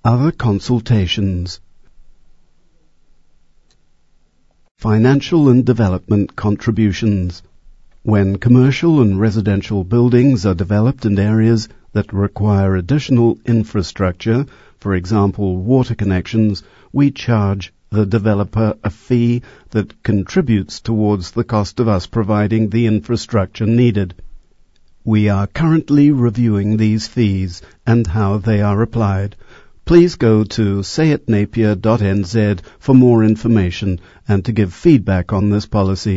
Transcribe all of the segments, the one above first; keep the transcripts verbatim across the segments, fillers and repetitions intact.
Other consultations. Financial and development contributions. When commercial and residential buildings are developed in areas that require additional infrastructure, for example water connections, we charge the developer a fee that contributes towards the cost of us providing the infrastructure needed. We are currently reviewing these fees and how they are applied. Please go to sayit napier dot n z for more information and to give feedback on this policy.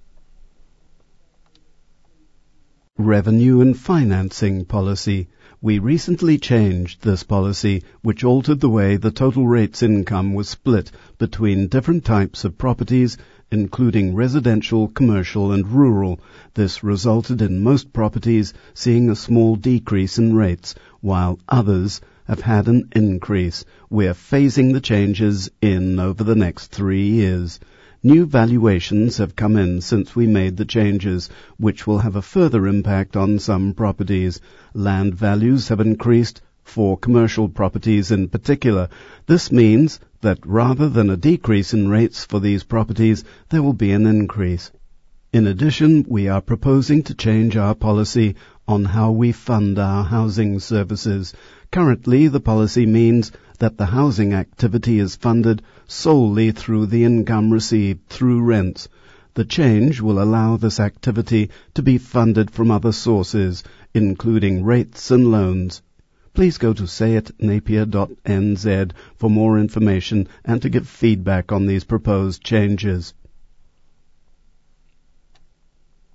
Revenue and Financing Policy. We recently changed this policy, which altered the way the total rates income was split between different types of properties, including residential, commercial, and rural. This resulted in most properties seeing a small decrease in rates, while others have had an increase. We're phasing the changes in over the next three years. New valuations have come in since we made the changes, which will have a further impact on some properties. Land values have increased for commercial properties in particular. This means that rather than a decrease in rates for these properties, there will be an increase. In addition, we are proposing to change our policy on how we fund our housing services. Currently, the policy means that the housing activity is funded solely through the income received through rents. The change will allow this activity to be funded from other sources, including rates and loans. Please go to sayit napier dot n z for more information and to give feedback on these proposed changes.